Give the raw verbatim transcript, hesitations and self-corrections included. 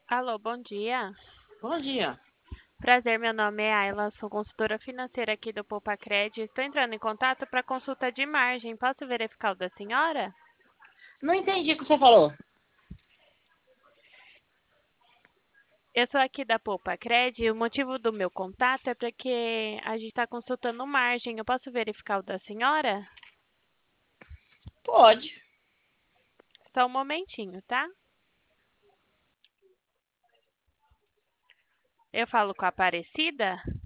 Alô, bom dia. Bom dia. Prazer, meu nome é Ayla, sou consultora financeira aqui do Poupa-Cred. Estou entrando em contato para consulta de margem. Posso verificar o da senhora? Não entendi o que você falou. Eu sou aqui da Poupa-Cred e o motivo do meu contato é porque a gente está consultando margem. Eu posso verificar o da senhora? Pode. Só um momentinho, tá? Eu falo com a Aparecida?